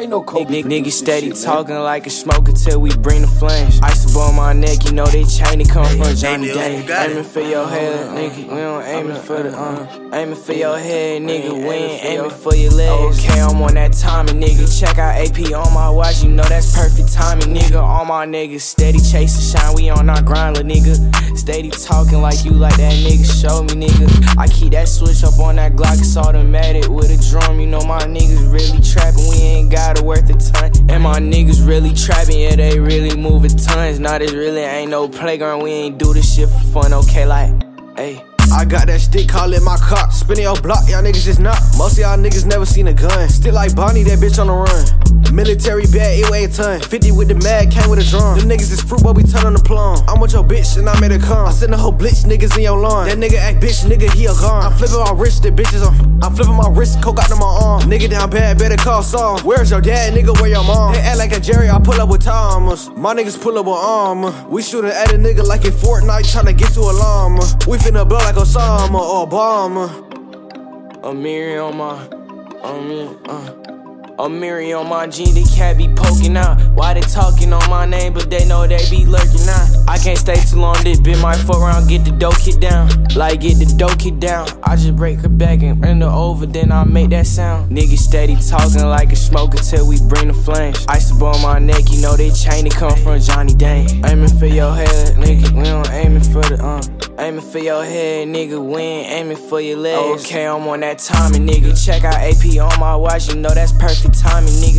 ain't no Kobe. Niggas steady talking like a smoker till we bring the flames. Ice up on my neck, you know they chain it come from Johnny Day. Aiming for your head, nigga, we don't aiming for the aiming for your head, nigga, we ain't aiming for your legs. Okay, I'm on that timing, nigga. Check out AP on my watch, you know that's perfect timing, nigga. All my niggas steady chasing shine, we on our grind, little nigga. Steady talking like you like that nigga, show me, nigga. I keep that switch up on that Glock, it's automatic with a drum. You know my niggas really trapping, we ain't got it worth a ton. And my niggas really trapping, yeah, they really moving tons. Nah, this really ain't no playground, we ain't do this shit for fun, okay, like, ayy. I got that stick, call it my cock. Spinning your block, y'all niggas just not. Most of y'all niggas never seen a gun. Still like Bonnie, that bitch on the run. Military bag, it weigh a ton. 50 with the mag, came with a drum. Them niggas is fruit, but we turn on the plum. I'm with your bitch and I made her come. I send the whole blitz, niggas in your lawn. That nigga act bitch, nigga, he a gone. I'm flipping my wrist, the bitches on. I'm flipping my wrist, coke out to my arm. Nigga down bad, better call Saul. Where's your dad, nigga, where your mom? They act like a Jerry, I pull up with Thomas. My niggas pull up with armor. We shootin' at a nigga like in Fortnite, tryna get to a llama. We finna blow like Osama or Obama. Amiri on my, Amiri on my jean, the cat be poking out. Why they talking on my name, but they know they be lurking out. I can't stay too long, this bit my 4 round, get the dough kid down. Like get the dough kid down. I just break her back and run her over, then I make that sound. Niggas steady talking like a smoker till we bring the flames. Ice up on my neck, you know they chain it come from Johnny Dane. Aiming for your head, nigga, we don't aiming for the aiming for your head, nigga, we ain't aiming for your legs. Okay, I'm on that timing, nigga. Check out AP on my watch, you know that's perfect timing, nigga.